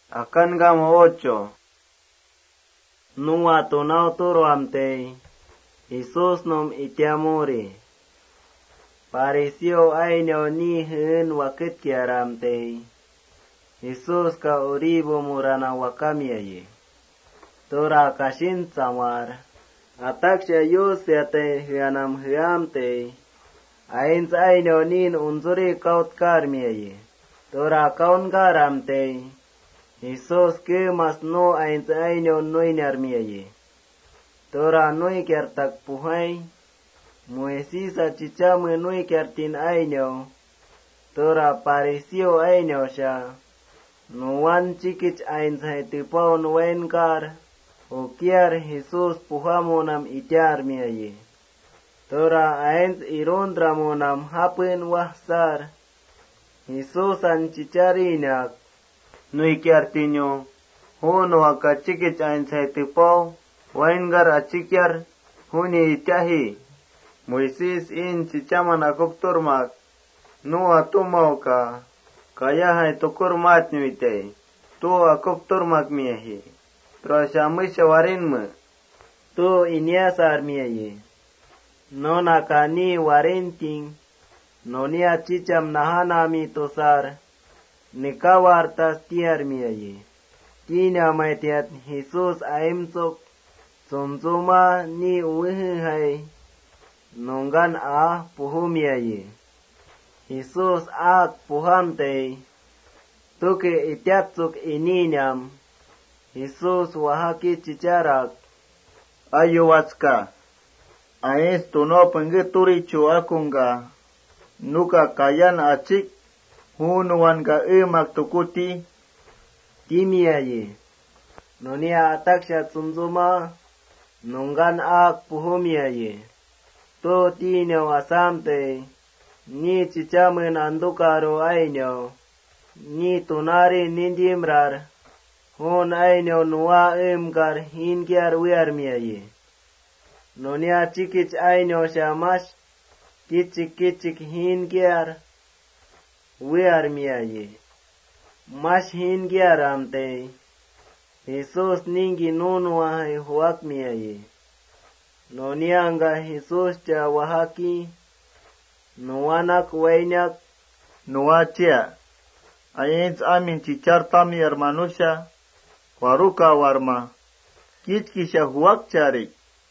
Akan gamo 8. Nuwa tunaw turo amte. Jesus nom itiamuri. Pareció año ni hun wakit kiaramte. Jesus ka uribo murana wakamiaye. Tora kashin samar. Ataksha yusyate hyanam hyamte. Ains año nin unzuri kaut karmiaye. Tora kaun garamte. Jesus ke mas no ains año nui narmiaye. Tora nui kertak puhai. Muesisa chichame nui kertin año. Tora pareció año sha. Nuan chikich ains haitipao nuenkar. O kiar Jesus puhamonam itiarmiaye. Tora ains irundramonam hapin wahsar. Jesus an chicharinak. Nui kiartinyo. Hono akachikich ains haitipao. Waingar achikyar. Huni itiahi. Moises in chichaman akupturmak. No atumau ka. Kaya hai tukur mat nyuite. Tu akupturmak miahi. Trashamisha warinmu. Tu inyasar miahi. No nakani warinting. No nia chicham nahanami tosar. Nikawartas tiar miahi. Tina maitiat Jesus aimsok. Sumsuma ni uwihai. Nongan a puhumiaye. Jesus ak puhamte. Tuke itiatsuk ininyam. Jesus wahaki chicharak. Ayuwatska. Aes tuno pengeturi chuakunga. Nuka kayan achik. Hunuan ka emak tukuti. Timiaye. Nonia ataksha tsumzuma. Nongan ak puhumiaye. To tino asamte, ni chichamen andukaro aino, ni tunari nindimrar, hon aino nuwa emgar hinkiar wiarmiaye. Nonia chikich aino shamash, kichik hinkiar wiarmiaye. Mash hinkiar amte, Jesus ningi nunwa huakmiaye. Nonianga Jesus cha wahaki. Nuanak wainyak. Nuachia. Ains amin chichartami hermanusha. Waruka warma. Kichkisha huak charik.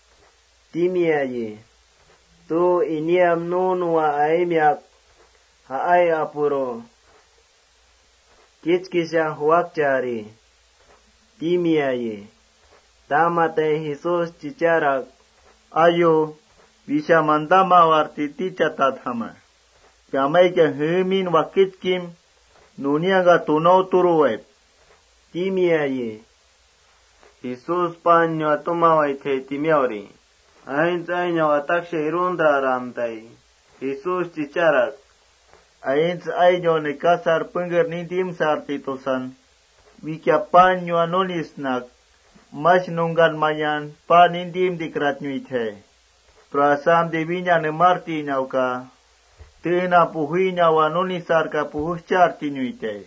Timiaye. Tu iniam nunwa aimyak. Haay apuro. Kichkisha huak chari. Timiaye. Tamate Jesus chicharak. Ayo, bisa mandama wartiti catatama. Kamai ke hemin wakit kim, nuniaga tunau turuwet. Timiaye. Jesus panyo atumawai te timiauri. Ains aino ataksha irundra ramtai. Jesus chicharak. Ains aino nekasar pengger nindim sartitosan. Wikya panyo anonisnak. Mas nunggan mayan panindim dikrat nyuite. Prasam devinya ne marti nyauka. Tena puhuinya wanunisar ka puhuh charti nyuite.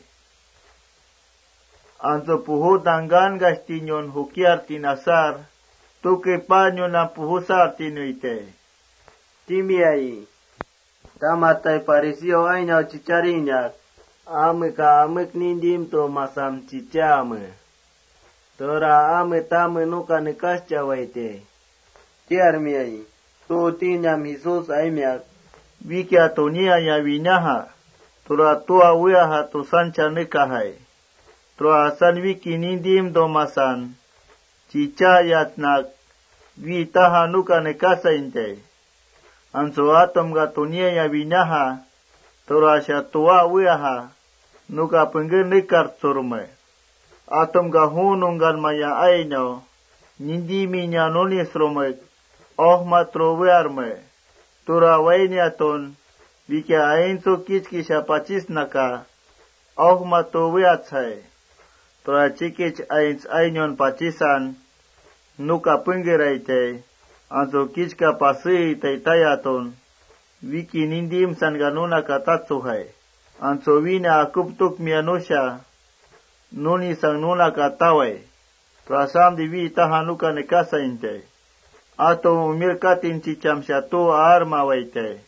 Anso puhuh tanggan gastinyon hukiar tinasar. Tuke panyo na puhuh sarti nyuite. Timiai. Tamatai parisio ainyau chicharinyak. Amika amik nindim to masam chichame. Tora ame tame nuka nekas chawaite. Tiarmiai. Tu tinyam Jesus aimyak. Wikia tonia ya winaha. Tora tua wiaha tu sancha nekahai. Tora asan wiki nindim domasan. Chicha yatnak. Witaha nuka nekasa inte. Anso atom ga tonia ya winaha. Tora asya tua wiaha. Nuka pengger nekar surme. Atom ga hunungan maya aino. Nindi minya nonis romek. Oh matroverme. Tura wainiaton. Vikia ainso kichkisha pachis naka. Oh matoveatsai. Tura chikich ains ainon pachisan. Nuka pengeraite. Anso kichka pasi taitayaton. Viki nindim san ganuna katatsuhai. Anso vina akuptuk mianusha. nuni sang nuna katawai. Prasam divi tahanuka nekasa inte. Ato umir katin cicam syatu arma waite.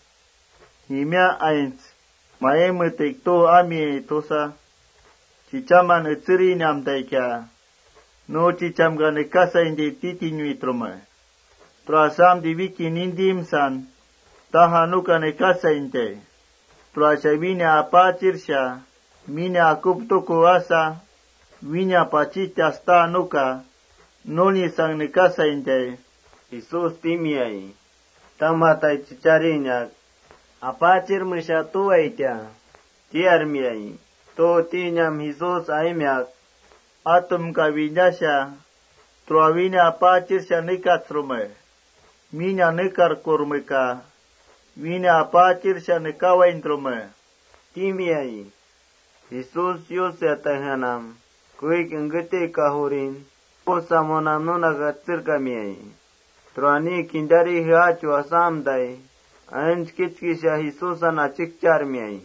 Himya ains. Maem tekto ami tosa. Cicaman etsiri nam taikya. No cicam ga nekasa inte titi nyui troma. Prasam divi kinindim san. Tahanuka nekasa inte. Prasavina apacirsha. Mina akupto kuasa. Vinya pachita sta nuka. Noni sang nekasa inte. Isus timiai. Tamatai cicarinya. Apacir mesyatu aitia. Tiarmiai. To tinyam Isus aimyak. Atum kavinyasya. Truavinya apacir sya nekat rume. Minya nekar kurmeka. Vinya apacir sya nekawain rume. Timiai. Isus yosya tahanam. Kuik enggete kahurin. Posamonam nunagatsir kamiai. Truani kindari hiachu asamdai. Anj kitskisha Isusan achikchar miai.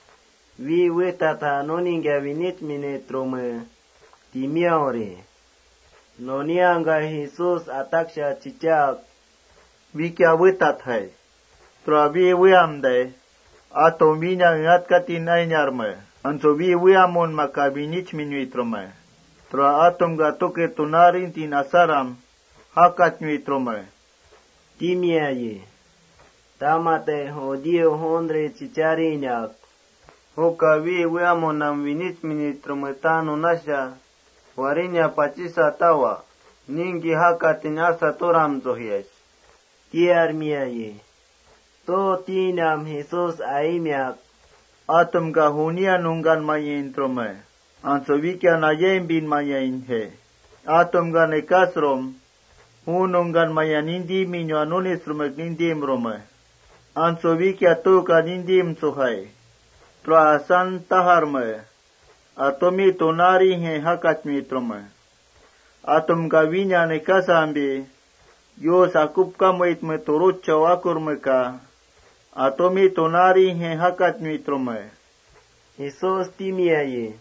Vi wetata noninga vinit minetrome. Timia ore. Nonianga Isus ataksha chichak. Vi kya wetat hai. Truavi weamdai. Ato vinya ngat katin ainyarme. Anso vi weamon maka vinit minuitrome. Tra atom gatoke tunarin tinasaram. Hakat nyuitrome. Timia ye. Tamate hodio hondre chicharinyak. Hoka vi weamonam vinit minitrometano nasha. Warinya pachisa tawa. Ningi hakatin asa toram zohies. Tiar mia ye. To tinam Jesus aimyak. Atom ga hunia nungan mayin trome. Anso vikya na yen bin mayin he. Atom ga nekasrom. Hunungan mayan indi minyo anunis rumek nindim rome. Anso vikya to ka nindim suhai. Prasan taharme. Atomi tonari he hakat mitrome. Atom ga vinya nekasambi. Yo sakup kamoit me turut chawakur meka. Atomi tonari he hakat mitrome. Isos timia ye.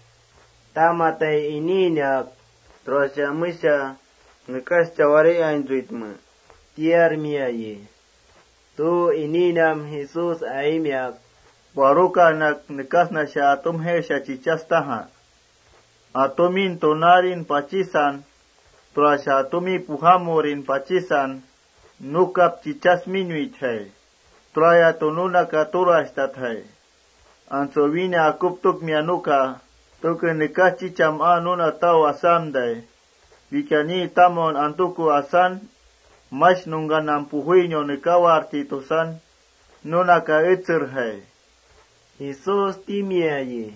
Tamate ininyak. Trosya misha. Nekas cawari ainzuitme. Tiar mia ye. To ininam Jesus aimyak. Baruka nak nekas na siya atom he siya chichastaha. Atomin tonarin pachisan. Tura siya atomi puhamorin pachisan. Nukap chichas minuit hai. Tura ya tonuna katura istat hai. Anso vine akuptuk mianuka. Toke nekas chicham anuna tau asamdai. Vikani tamon antuku asan, mas nungan ampuhuinyo nekawarti tosan, nunaka etzir hai. Isus timia ye.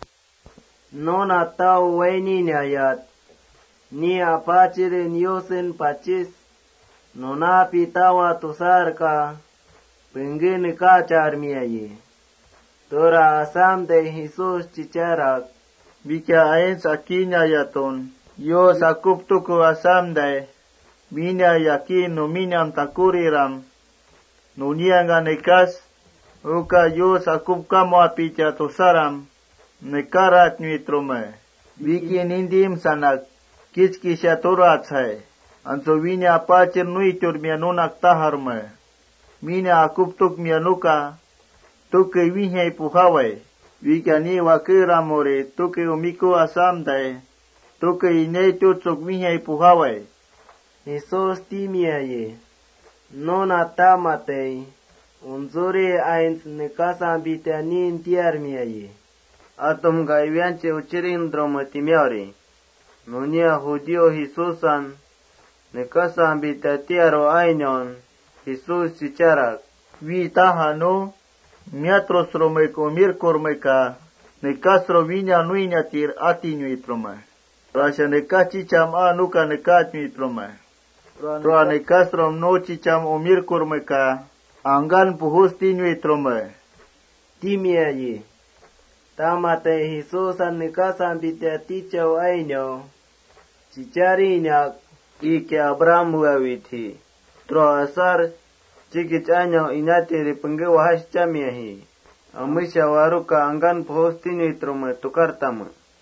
Nona tau waini ayat. Ni apachire nyosen pachis. Nona pitawa tosar ka. Pengene ka charmia ye. Tora asam de Isus chicharak. Vika aens akinya yaton. Yo sakup tuku asamdai. Minya yakin no minyam takuriram. Nunianga nekas. Uka yo sakup kamo apicha tosaram. Nekarat nuitrome. Viki nindim sanak. Kichkisha torat hai. Anso vinya apachir nuitur mianunak taharme. Minya akup tuk mianuka. Tuke vihai puhawai. Vika ni wakiramore. Tuke umiko asamdai. Toke inei tutsuk mihai puhawai. Isos timia ye. Nona tamatei. Unzore ains nekasa bitanin tiarmia ye. Atom gaivianche uchirin dromotimiori. Nunia judio Jesusan. Nekasa bitatiaro ainon. Jesus chicharak. Vi tahano. Miatros romeko mirkormeka. Nekasro vinya nuinya tir ati nyuitrome. Rasha nekachi cham anuka nekat mitrome. Roa nekastrom nochi cham omir kurmeka. Angan puhusti mitrome. Timia ye. Tamate Jesusan nekasan bitatichau ainyo. Chicharinak. Ike Abraham huawithi. Troa asar. Chikich anyo inyatiri penggewahash chamiahi. Amisha waruka angan puhusti mitrome tukartama.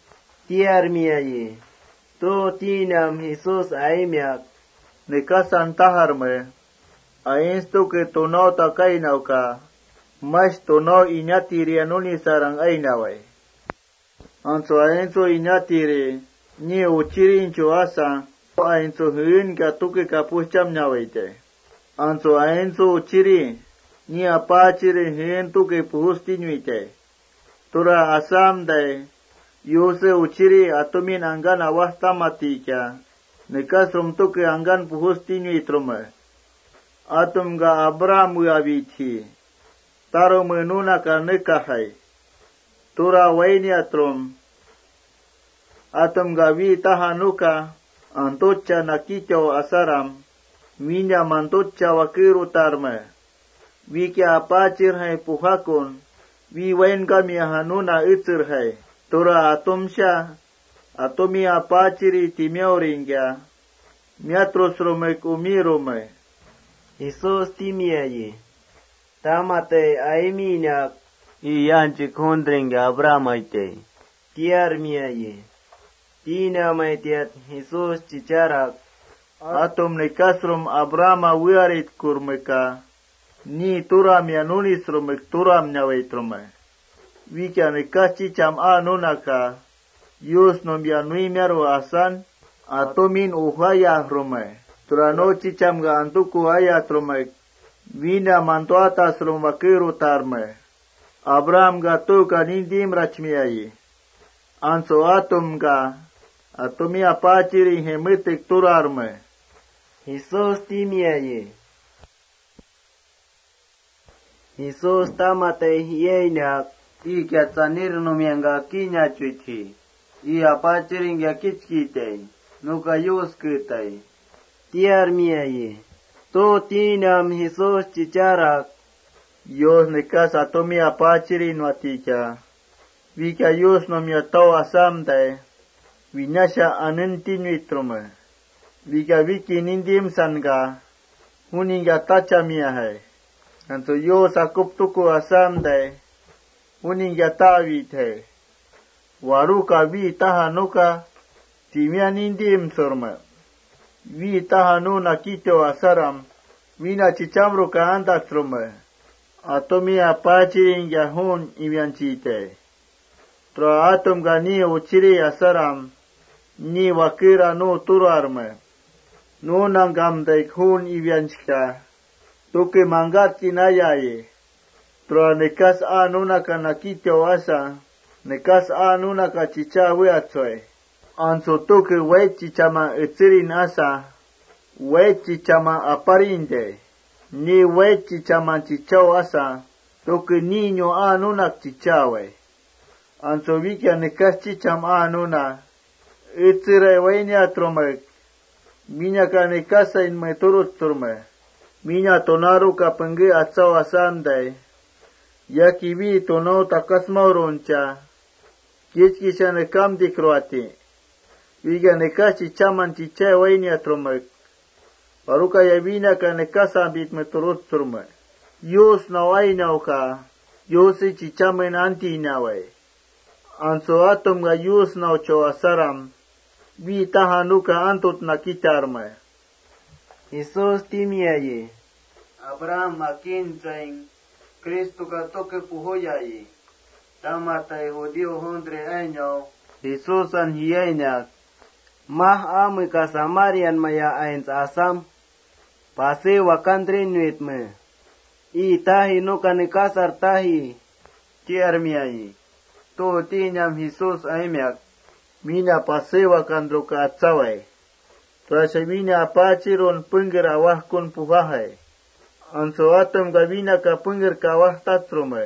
tiarmiaye. To tinam Jesus aimiak. Nekasan taharme. Ainstu ke tono takainauka. Mas tono inyatirianuni sarang ainawai. Anso ainso inyatiri. Ni uchirincho asa. Ainso huin ka tuke kapucham nyawaite. Anso ainso uchiri. Ni apachiri huin tuke puhusti nyuite. Tura asam day. Yuse uchiri atumin anggan awasta matika. Nekasrum tuke anggan puhusti nyuitrume. Atum ga Abraham wiavithi. Taro menuna ka nekahai. Tura waini atrum. Atum ga vi tahanuka. Antocha nakicho asaram. Minya mantocha wakiru tarme. Vi kia apachir hai puhakun. Vi wain kami hanuna itzir hai. Tura atumsha. Atumi apachiri timioringya. Miatros rumek umirume. Jesus timiaye. Tamate aiminak. Iyanchi kondringa Abramaite. Tiarmiaye. Tina maitiat Jesus chicharak. Atum nekasrum Abrama wiarit kurmeka. Ni turam yanunis rumek turam nyawaitrume. Wika nekachicham anunaka. Yus nom yanuimiaru asan. Atomin uhaya rume. Turano chicham ga antuku ayat rume. Vina mantuatas rumakiru tarme. Abraham ga tu ka nindim rachmiayi. Anso atum ga. Atumi apachiri hemitik turarme. Jesus timiaye. Jesus tamate hienak. I kiatsanir numianga kinya chuithi. I apachiringa kichkite. Nuka yuskite. Tiarmiaye. To tinam Jesus chicharak. Yos nekas atomi apachiri nuatika. Vika yos nomiatau asamte. Vinyasha anentinuitrume. Vika viki nindim sanga. Huninga tachamia hai. Anto yos akuptuku asamte. Huninga tawit hai. Waruka vi tahanuka. Timia nindim surma. Vi tahanuna kito asaram. Vina chichamruka andaktrume. Atomi apachirin yahun ibianchite. Tra atom gani uchiri asaram. Ni wakira no turarme. No nangam daikhun ibianchka. Tuke mangat nayaye. Tra nekas anuna ka nakito asa. Nekas anuna ka chichawe atsoe. Anso tuke we chichama etsirin asa. We chichama aparinde. Ni we chichama chichao asa. Tuke niño anunak chichawe. Anso vikia nekas chicham anuna. Etsire wainya trumek. Minya ka nekasa in meturut trume. Minya tonaru ka penge atsao asandai. Yaki vi tono takasmauroncha. Kichkisha nekam dikroati. Viga nekas chichaman chichae wainya trumek. Paruka yavina ka nekasa bit meturut trume. Yos na waina uka. Yosi chichamen anti nawai. Anso atom ga yus na ocho asaram. Vi tahanuka antut na kitarme. Jesus timiaye. Abraham makin train. Cristo ka toke puhoyaye. Tamata judío hondre año. Jesus an hienak. Mah ame ka Samarian maya ains asam. Pase wakandre nuitme. I tahi no ka nekasar tahi. Tiarmiaye. To tinyam Jesus aimiak. Mina pasewa kandruka atsawai. Trasa mina apachiron pengger awah kun puhahai. Anso atom gavina ka pengger kawah tatrume.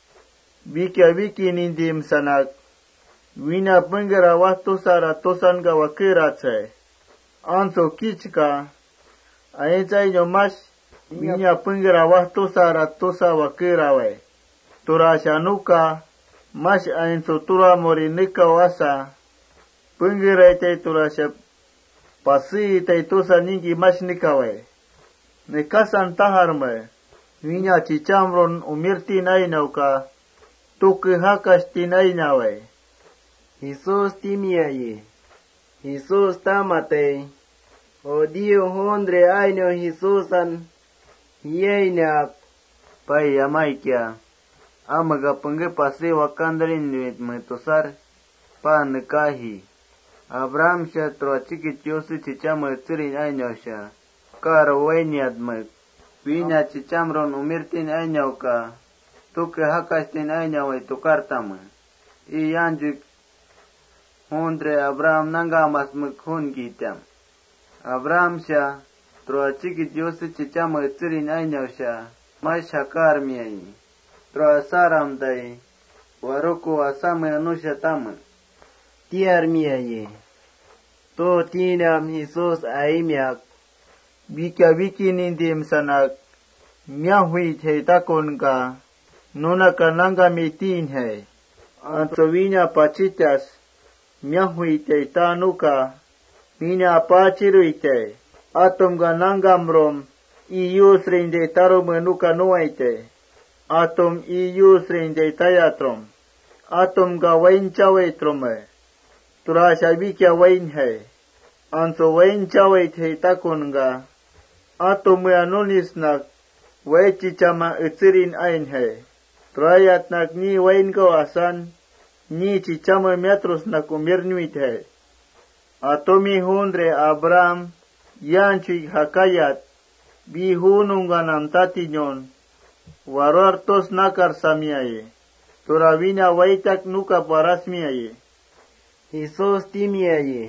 Viki nindim sanak. Vina pengger awah tosara tosan gawakiratsai. Anso kichka. Aencai nyomas. Vina pengger awah tosara tosa wakirawai. Turasa nuka. Mas ain sutura morinika wasa. Penggerai tay turasya. Pasi tay tusa ningi mas nikawai. Nekasan taharme. Vinya chichamron umirti nainauka. Tuki hakas tinainawai. Jesús timiaye. Jesús tamate. O dio hondre año Jesúsan. Yeinak. Pai amaikia. Amaga pange pase wakandrin metosar. Pa nekahi. Abraham sha trochikit yosu chicham tsirin año sha. Karo wainiat mek. Viña chichamron umirtin año ka. Tuke hakastin año way tukartama. Iyanjuk. Hondre Abraham nangamas mek hun gitam. Abraham sha. Trochikit yosu chicham tsirin año sha. Mas hakar miyai. Troasaram day. Waruku asame anusha tama. Tiar miaye. To tinam Jesús aimiak. Vika viki nindim sanak. Miahui te takon ka. Nuna kananga mitin he. Antovinya pachitas. Miahui te tanuka. Minya pachiruite. Atom ganangamrom. Iusrin de tarumenuka nuaite. Atom iusrin de tayatrom. Atom gawain chawetrome. Turasha vikia wain he. Anso wain chawait he takunga. Atom anonisnak. Waichichama utsirin ain he. Trayat nak ni wain go asan. Ni chichama metros nak umirnuit he. Atomi hundre Abraham. Yanchik hakayat. Bihununganam tatinyon. Warartos nakar samiaye. Turavina waitak nuka parasmiaye. Jesús timiaye.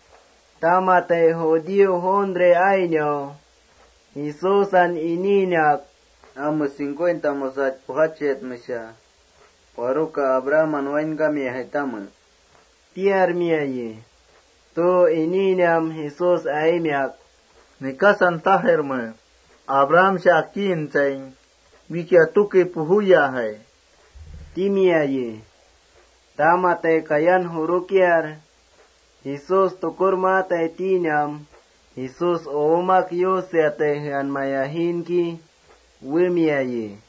Tamate jodiu hondre año. Jesúsan ininak. Amo 50 mosat puhachet mesha. Waruka Abraham waingami hetama. Tiar miaye. To ininam Jesús aimiak. Nikasan taherme. Abraham shakin chain. Vikia tuke puhuya hai. Timiaye. Tamate kayan hurukiar. Jesús tukurmate tinam. Jesús omak yoseate han mayahinki. Wimiaye.